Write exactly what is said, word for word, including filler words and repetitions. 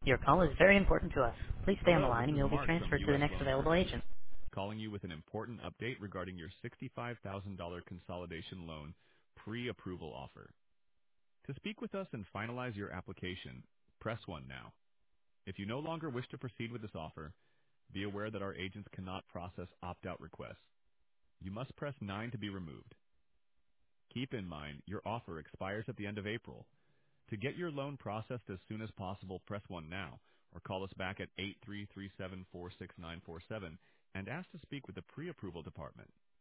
Your call is very important to us. Please stay on the Hello, line this and is you'll be Mark from transferred to U the S next Loan available Services, agent. calling you with an important update regarding your sixty-five thousand dollars consolidation loan pre-approval offer. To speak with us and finalize your application, press one now. If you no longer wish to proceed with this offer, be aware that our agents cannot process opt-out requests. You must press nine to be removed. Keep in mind, your offer expires at the end of April. To get your loan processed as soon as possible, press one now, or call us back at eight three three seven, four six nine four seven and ask to speak with the pre-approval department.